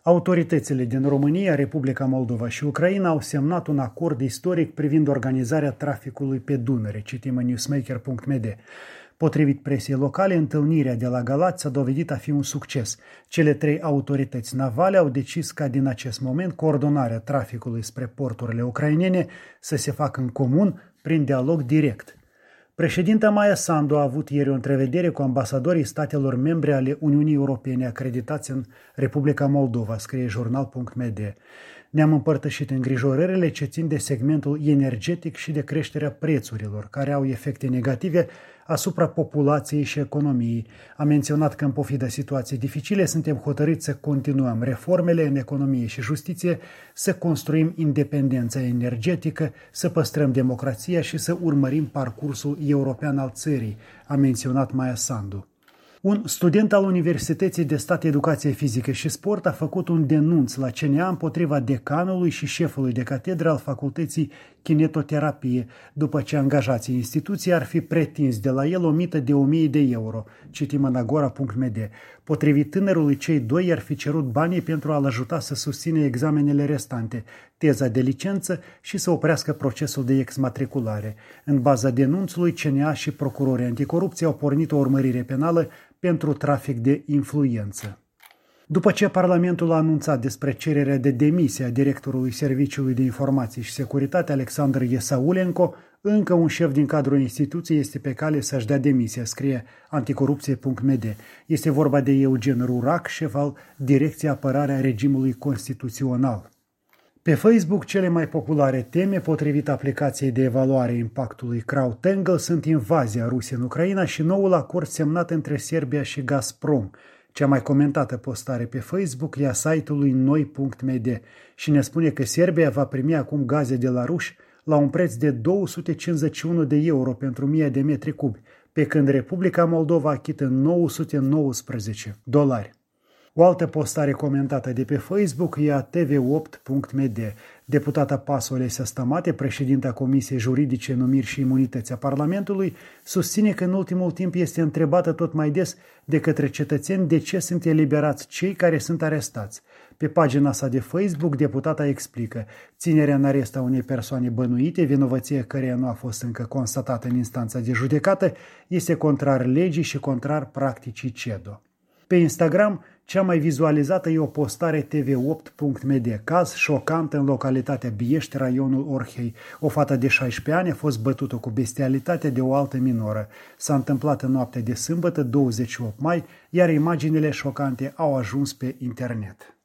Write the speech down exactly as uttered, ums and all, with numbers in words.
Autoritățile din România, Republica Moldova și Ucraina au semnat un acord istoric privind organizarea traficului pe Dunăre, citim în newsmaker punct m d. Potrivit presiei locale, întâlnirea de la Galați s-a dovedit a fi un succes. Cele trei autorități navale au decis ca din acest moment coordonarea traficului spre porturile ucrainene să se facă în comun prin dialog direct. Președinta Maia Sandu a avut ieri o întrevedere cu ambasadorii statelor membre ale Uniunii Europene acreditați în Republica Moldova, scrie jurnal punct m d. Ne-am împărtășit îngrijorările ce țin de segmentul energetic și de creșterea prețurilor, care au efecte negative asupra populației și economiei. A menționat că în pofida situației dificile suntem hotărâți să continuăm reformele în economie și justiție, să construim independența energetică, să păstrăm democrația și să urmărim parcursul european al țării, a menționat Maia Sandu. Un student al Universității de Stat Educație Fizică și Sport a făcut un denunț la C N A împotriva decanului și șefului de catedră al Facultății Kinetoterapie, după ce angajații instituției ar fi pretins de la el o mită de o mie de euro, citim în agora punct m d. Potrivit tânărului, cei doi i-ar fi cerut banii pentru a-l ajuta să susține examenele restante, teza de licență și să oprească procesul de exmatriculare. În baza denunțului, C N A și procurorii anticorupție au pornit o urmărire penală pentru trafic de influență. După ce Parlamentul a anunțat despre cererea de demisie a directorului Serviciului de Informații și Securitate, Alexandru Iesaulenko, încă un șef din cadrul instituției este pe cale să-și dea demisia, scrie anticorupție punct m d. Este vorba de Eugen Rurac, șef al Direcției Apărarea Regimului Constituțional. Pe Facebook, cele mai populare teme, potrivit aplicației de evaluare a impactului CrowdTangle, sunt invazia Rusiei în Ucraina și noul acord semnat între Serbia și Gazprom. Cea mai comentată postare pe Facebook e a site-ului noi punct m d și ne spune că Serbia va primi acum gaze de la ruși la un preț de două sute cincizeci și unu de euro pentru o mie de metri cubi, pe când Republica Moldova achită nouă sute nouăsprezece dolari. O altă postare comentată de pe Facebook e a T V opt punct m d. Deputata Paso Olesia Stamate, președinta Comisiei Juridice, Numiri și Imunități a Parlamentului, susține că în ultimul timp este întrebată tot mai des de către cetățeni de ce sunt eliberați cei care sunt arestați. Pe pagina sa de Facebook, deputata explică: ținerea în arest a unei persoane bănuite, vinovăție căreia nu a fost încă constatată în instanța de judecată, este contrar legii și contrar practicii C E D O. Pe Instagram, cea mai vizualizată e o postare T V opt punct m d. Caz șocant în localitatea Biești, raionul Orhei. O fată de șaisprezece ani a fost bătută cu bestialitate de o altă minoră. S-a întâmplat în noaptea de sâmbătă, douăzeci și opt mai, iar imaginile șocante au ajuns pe internet.